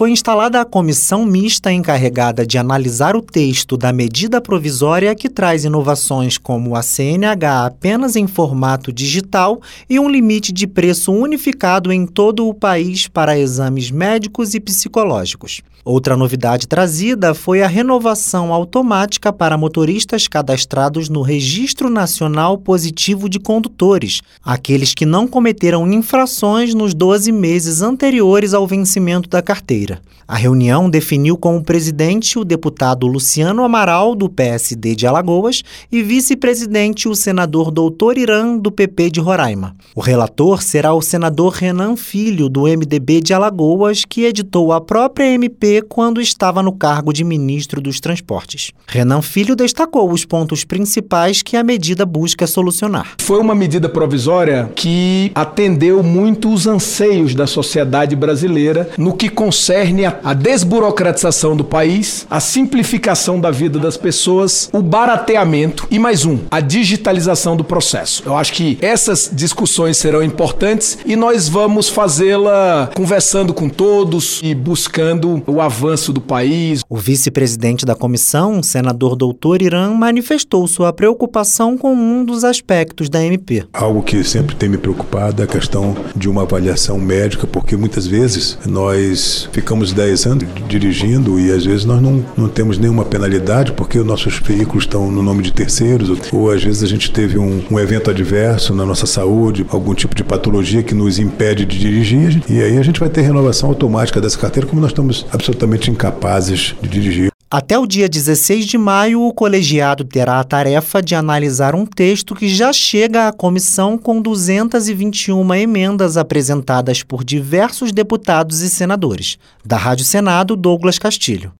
foi instalada a comissão mista encarregada de analisar o texto da medida provisória que traz inovações como a CNH apenas em formato digital e um limite de preço unificado em todo o país para exames médicos e psicológicos. Outra novidade trazida foi a renovação automática para motoristas cadastrados no Registro Nacional Positivo de Condutores, aqueles que não cometeram infrações nos 12 meses anteriores ao vencimento da carteira. A reunião definiu como presidente o deputado Luciano Amaral, do PSD de Alagoas, e vice-presidente o senador Doutor Irã, do PP de Roraima. O relator será o senador Renan Filho, do MDB de Alagoas, que editou a própria MP quando estava no cargo de ministro dos Transportes. Renan Filho destacou os pontos principais que a medida busca solucionar. Foi uma medida provisória que atendeu muito os anseios da sociedade brasileira no que concerne a desburocratização do país, a simplificação da vida das pessoas, o barateamento e a digitalização do processo. Eu acho que essas discussões serão importantes e nós vamos fazê-la conversando com todos e buscando o avanço do país. O vice-presidente da comissão, o senador Doutor Irã, manifestou sua preocupação com um dos aspectos da MP. Algo que sempre tem me preocupado é a questão de uma avaliação médica, porque muitas vezes nós ficamos 10 anos dirigindo e às vezes nós não temos nenhuma penalidade porque os nossos veículos estão no nome de terceiros, ou às vezes a gente teve um evento adverso na nossa saúde, algum tipo de patologia que nos impede de dirigir, e aí a gente vai ter renovação automática dessa carteira, como nós estamos absolutamente incapazes de dirigir. Até o dia 16 de maio, o colegiado terá a tarefa de analisar um texto que já chega à comissão com 221 emendas apresentadas por diversos deputados e senadores. Da Rádio Senado, Douglas Castilho.